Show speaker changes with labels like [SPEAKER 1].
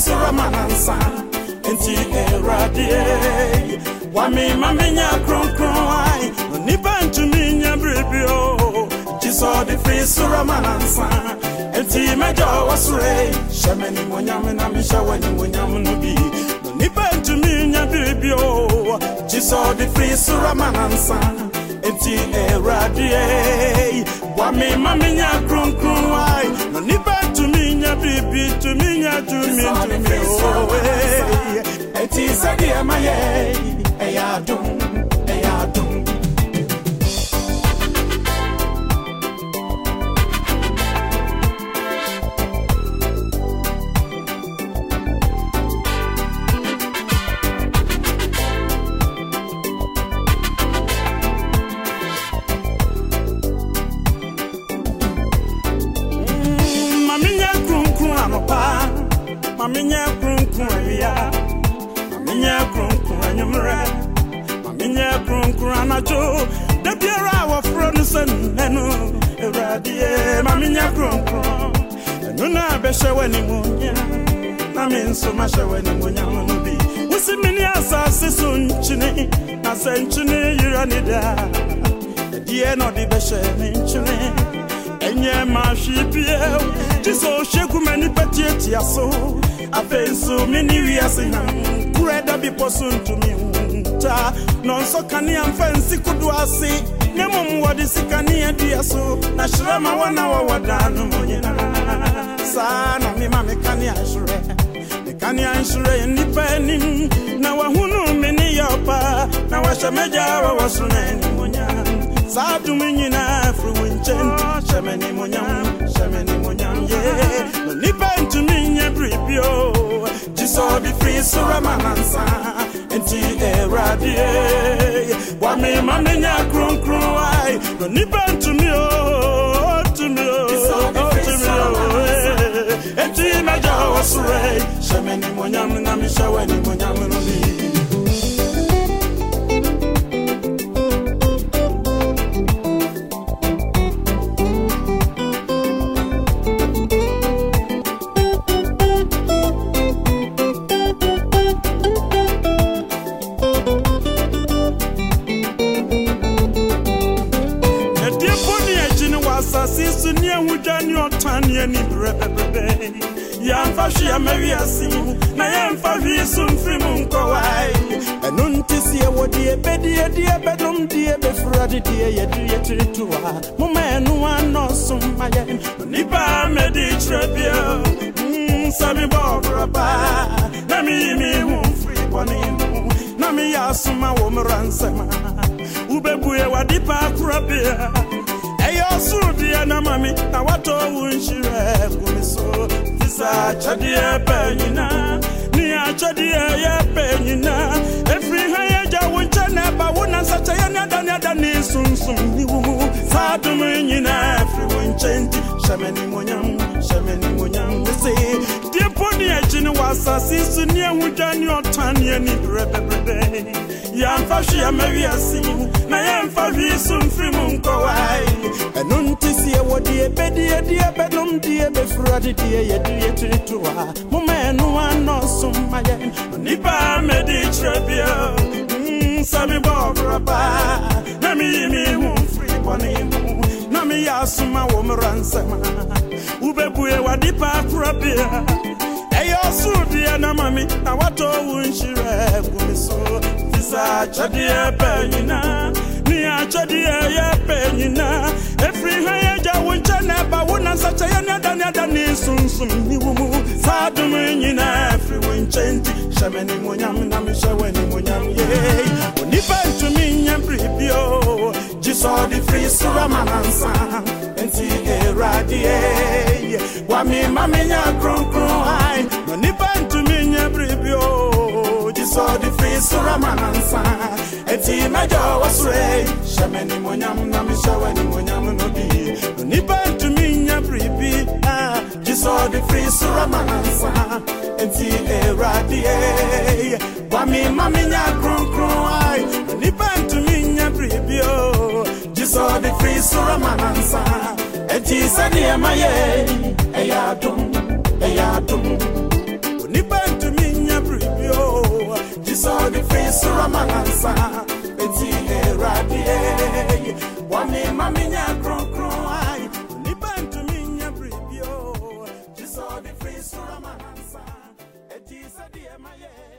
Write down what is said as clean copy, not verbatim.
[SPEAKER 1] sura manansa enti eradie wame mamenya kronkron ai nipa ntumi nya brebio jiso de free sura manansa enti meja wasure shemeni monyam na mishawani monyam no bi nipa ntumi nya brebio jiso de free sura manansa enti eradie wame mamenya kronkron ai nipa ntumi nya brebio ntumi nya ntumi enti sadi amaye eyadum Maminya krunkun awia Maminya krunkun anyumre Maminya krunkun anajo da biara wa fronu senenu eradie Maminya krunkun nuna be shewani munya na minso ma shewani munya no bi usimini asase sunchini na senchini yiranida die no di be sheni nchini enye ma hwipie jiso sheku mani patieti aso afenso mini wiase na kureda bi posuntu mi unta non so kani amfansi kuduase nemom wodi sikani aduaso na shrama wana wawadanu monyina sana mi mame kani ashre kani ashre nipa nim na wahunu mini yopa na washameja wasuneni monya Sadu minyina fruwinchen Shemeni monyam yeah Nipa into minya bribio Jiso di free sura manansa Enti eradie Wame maminya kron ai Nipa into mio Jiso di free sura manansa Enti meja wasure Shemeni monyam na mishaweni monyam nuli Sisu ni hujani otani ni brebe ya mfashi ya mewiasi na ya mfashi sumfimu mkowai enunti siye wodie bedie bedum die befuradi die yedie trituwa mumenu anosumaye nipa medi trebia sami bobraba na mi humfri bonimu na mi yasuma wo mransema ubebuye wadipa kurabia Sudia na mami na wato unshire kumiso Tisa chadie penyina Ni achadie ye penyina Every hayeja unchane ba wuna sacha ya nyada ni sunsum ni wumu Sadu mwenyina every unchenti Shameni monyam Nisi Diepo ni ejini wasa Sisu ni hujani otani ni brebe Ya mfashi ya mewiasi Na ya mfashi sumfimu mkowai Enunti siye wodie bedie bedum die befuradi die yedie trituwa mumenu anosumaye nipa medi trebia sami bobraba na mi humfri bonimu na mi yasuma wo mransema ubebuye wadipa kurabia sudie na mami na wato unshire kumiso Tisa chadie penyina Ni achadie ye penyina Every hayeja unchane ba wuna sacha ya nyada ni sunsum ni wumu Sadu mwenyina every unchenti Shameni monyam na mishaweni monyam ye Unipa ntuminya bribio Jiso di free sura manansa Enti eradie Wami maminya kron ai Unipa ntuminya bribio Jiso di free sura manansa Enti meja wasure Shameni monyam na mishaweni monyam nobi Unipa ntuminya bribi Jiso di free sura manansa Enti eradie Wami maminya kron ai Unipa ntuminya bribio Jiso di free sura manansa Enti sani emaye Eyadum Unipa suramanansa eti eradie wani maminya kron ai ni bantu minya bribio just all the free suramanansa eti sadie maye